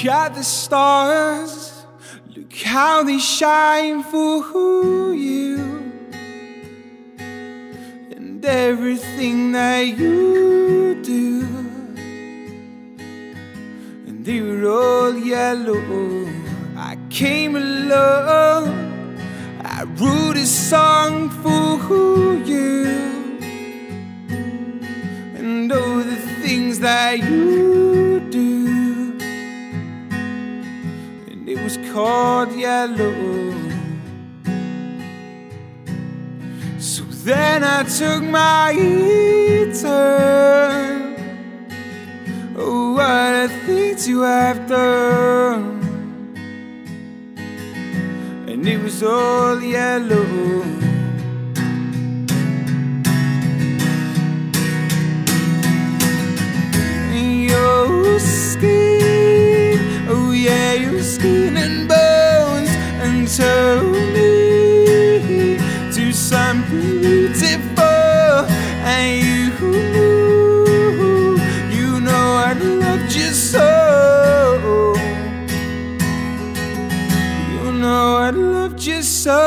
at the stars, look how they shine for you, and everything that you do, and they were all yellow. I came along, I wrote a song for you, and all the things that you do, and it was called Yellow. So then I took my turn. Oh, what a thing to have done. And it was all yellow. And your skin, oh yeah, your skin and bones, and told me to something beautiful. And you know I loved you so. I loved you so.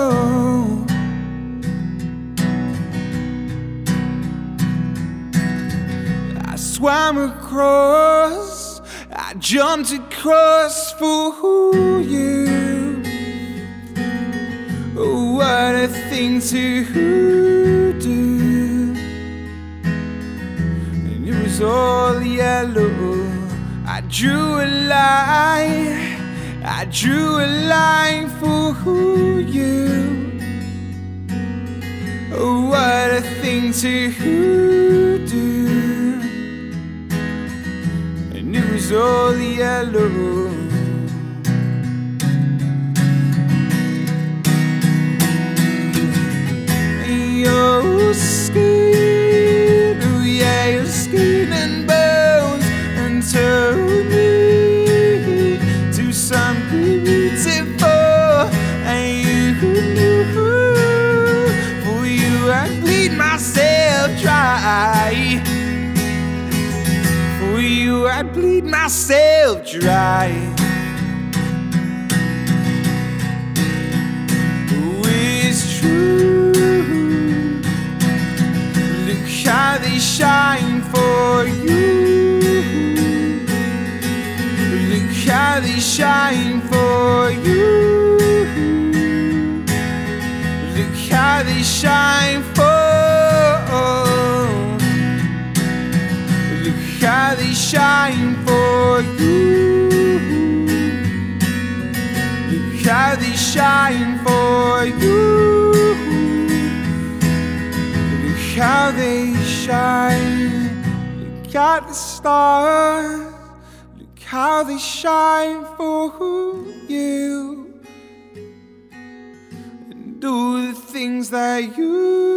I swam across, I jumped across for you. Oh, what a thing to do. And it was all yellow. I drew a line, I drew a line for you. Oh, what a thing to do. And it was all yellow. And your skin, oh yeah, your skin and bones, and told me something beautiful, and you knew. For you I'd bleed myself dry. For you I'd bleed myself dry. Oh, it's true. Look how they shine for you. How they shine for you. Look how they shine for. Look how they shine for you. Look how they shine for you. Look how they shine. Look at the stars, how they shine for you, and do the things that you